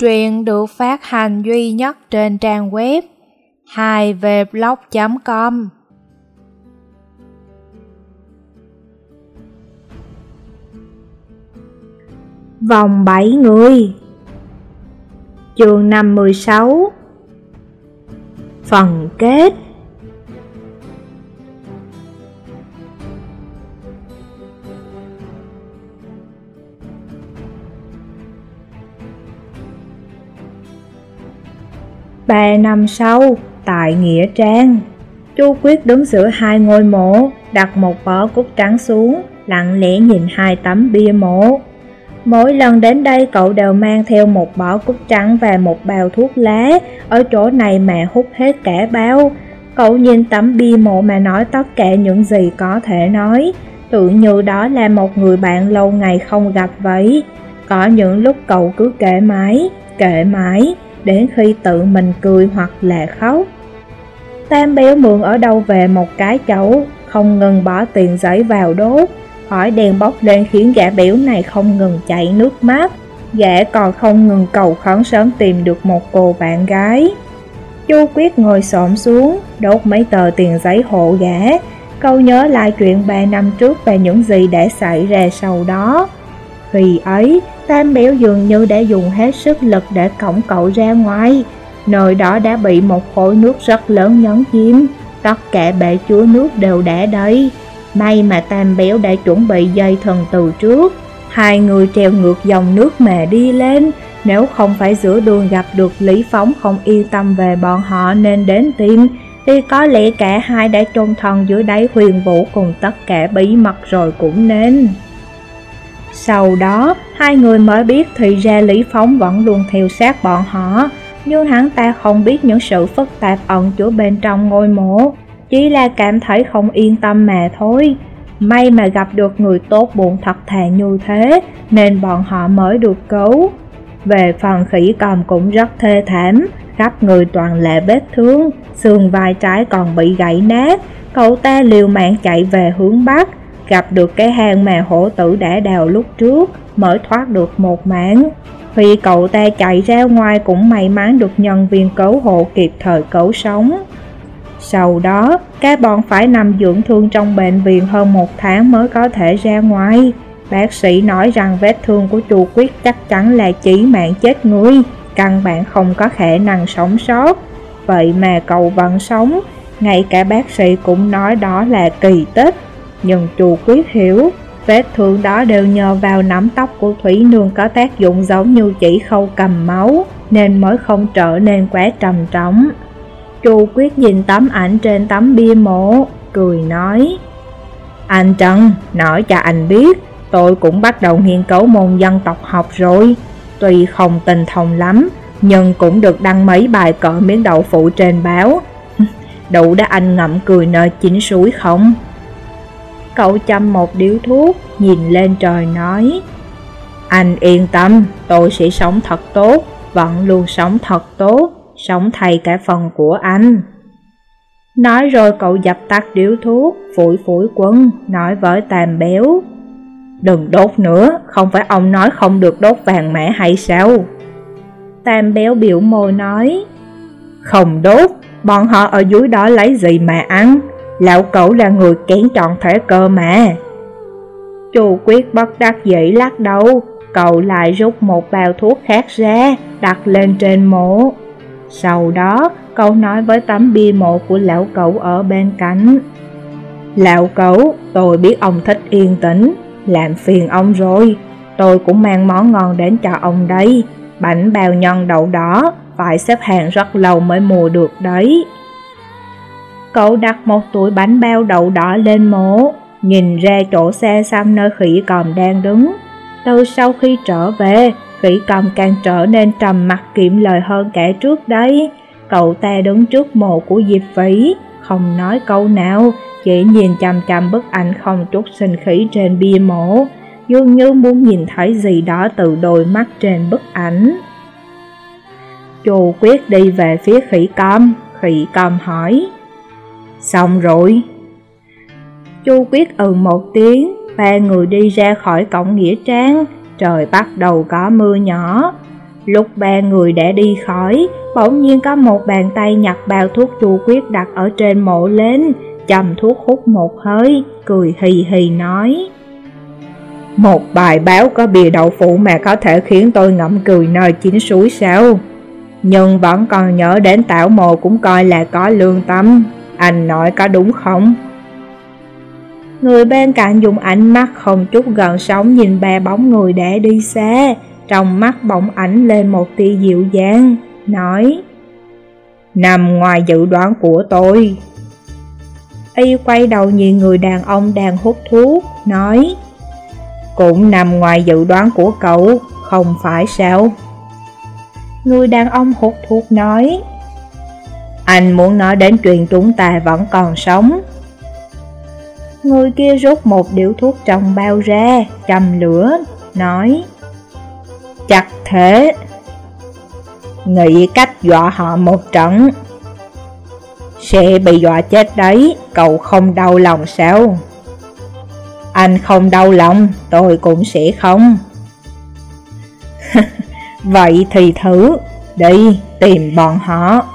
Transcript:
Truyện được phát hành duy nhất trên trang web 2vblog.com. Vòng 7 người. Chương 56. Phần kết. Ba năm sau, tại Nghĩa Trang, Chu Quyết đứng giữa hai ngôi mộ, đặt một bó cúc trắng xuống, lặng lẽ nhìn hai tấm bia mộ. Mỗi lần đến đây cậu đều mang theo một bó cúc trắng và một bao thuốc lá, ở chỗ này mà hút hết cả bao. Cậu nhìn tấm bia mộ mà nói tất cả những gì có thể nói, tự như đó là một người bạn lâu ngày không gặp vậy. Có những lúc cậu cứ kể mãi, đến khi tự mình cười hoặc là khóc. Tam Béo mượn ở đâu về một cái chậu, không ngừng bỏ tiền giấy vào đốt. Khói đèn bốc lên khiến gã béo này không ngừng chảy nước mắt. Gã còn không ngừng cầu khấn sớm tìm được một cô bạn gái. Chu Quyết ngồi xổm xuống, đốt mấy tờ tiền giấy hộ gã. Cậu nhớ lại chuyện 3 năm trước và những gì đã xảy ra sau đó. Khi ấy, Tam Béo dường như đã dùng hết sức lực để cõng cậu ra ngoài. Nơi đó đã bị một khối nước rất lớn nhấn chìm, tất cả bể chứa nước đều đã đầy. May mà Tam Béo đã chuẩn bị dây thừng từ trước. Hai người trèo ngược dòng nước mà đi lên. Nếu không phải giữa đường gặp được Lý Phóng không yên tâm về bọn họ nên đến tìm, thì có lẽ cả hai đã chôn thân dưới đáy huyền vũ cùng tất cả bí mật rồi cũng nên. Sau đó, hai người mới biết thì ra Lý Phóng vẫn luôn theo sát bọn họ, nhưng hắn ta không biết những sự phức tạp ẩn chứa bên trong ngôi mộ, chỉ là cảm thấy không yên tâm mà thôi. May mà gặp được người tốt bụng thật thà như thế, nên bọn họ mới được cứu. Về phần Khỉ Cầm cũng rất thê thảm, khắp người toàn là vết thương, xương vai trái còn bị gãy nát. Cậu ta liều mạng chạy về hướng Bắc, gặp được cái hang mà hổ tử đã đào lúc trước, mới thoát được một mạng. Khi cậu ta chạy ra ngoài cũng may mắn được nhân viên cứu hộ kịp thời cứu sống. Sau đó, các bọn phải nằm dưỡng thương trong bệnh viện hơn 1 tháng mới có thể ra ngoài. Bác sĩ nói rằng vết thương của Chu Quyết chắc chắn là chí mạng chết người, căn bản không có khả năng sống sót. Vậy mà cậu vẫn sống, ngay cả bác sĩ cũng nói đó là kỳ tích. Nhưng Chu Quyết hiểu, vết thương đó đều nhờ vào nắm tóc của Thủy Nương có tác dụng giống như chỉ khâu cầm máu, nên mới không trở nên quá trầm trọng. Chu Quyết nhìn tấm ảnh trên tấm bia mộ, cười nói: "Anh Trần, nói cho anh biết, tôi cũng bắt đầu nghiên cứu môn dân tộc học rồi. Tuy không tinh thông lắm, nhưng cũng được đăng mấy bài cỡ miếng đậu phụ trên báo." "Đủ để anh ngậm cười nơi chín suối không?" Cậu châm một điếu thuốc, nhìn lên trời nói: "Anh yên tâm, tôi sẽ sống thật tốt, vẫn luôn sống thật tốt, sống thay cả phần của anh." Nói rồi cậu dập tắt điếu thuốc, phủi phủi quần, nói với Tam Béo: "Đừng đốt nữa, không phải ông nói không được đốt vàng mã hay sao?" Tam Béo biểu môi nói: "Không đốt, bọn họ ở dưới đó lấy gì mà ăn? Lão cẩu là người kén trọn thể cơ mà." Chu Quyết bất đắc dĩ lắc đầu, cậu lại rút một bao thuốc khác ra, đặt lên trên mộ. Sau đó, cậu nói với tấm bia mộ của lão cẩu ở bên cạnh: "Lão cẩu, tôi biết ông thích yên tĩnh, làm phiền ông rồi. Tôi cũng mang món ngon đến cho ông đây, bánh bao nhân đậu đỏ, phải xếp hàng rất lâu mới mua được đấy." Cậu đặt một túi bánh bao đậu đỏ lên mộ, nhìn ra chỗ xa xăm nơi Khỉ Cầm đang đứng. Từ sau khi trở về, Khỉ Cầm càng trở nên trầm mặc kiệm lời hơn cả trước đấy. Cậu ta đứng trước mộ của Diệp Vĩ, không nói câu nào, chỉ nhìn chằm chằm bức ảnh không chút sinh khí trên bia mộ, dường như muốn nhìn thấy gì đó từ đôi mắt trên bức ảnh. Chu Quyết đi về phía Khỉ Cầm hỏi: "Xong rồi?" Chu Quyết một tiếng, ba người đi ra khỏi cổng nghĩa trang. Trời bắt đầu có mưa nhỏ. Lúc ba người đã đi khỏi, bỗng nhiên có một bàn tay nhặt bao thuốc Chu Quyết đặt ở trên mộ lên, châm thuốc hút một hơi, cười hì hì nói: Một bài báo có bìa đậu phụ mà có thể khiến tôi ngậm cười nơi chín suối sao? Nhưng vẫn còn nhớ đến Tảo Mộ cũng coi là có lương tâm, anh nói có đúng không? Người bên cạnh dùng ánh mắt không chút gợn sóng nhìn ba bóng người đã đi xa, trong mắt bỗng ánh lên một tia dịu dàng, nói: Nằm ngoài dự đoán của tôi. Y quay đầu nhìn người đàn ông đang hút thuốc, nói: Cũng nằm ngoài dự đoán của cậu, không phải sao? Người đàn ông hút thuốc nói: Anh muốn nói đến chuyện chúng ta vẫn còn sống. Người kia rút một điếu thuốc trong bao ra, châm lửa, nói: Chắc thế. Nghĩ cách dọa họ một trận. Sẽ bị dọa chết đấy, cậu không đau lòng sao? Anh không đau lòng, tôi cũng sẽ không. Vậy thì thử, đi tìm bọn họ.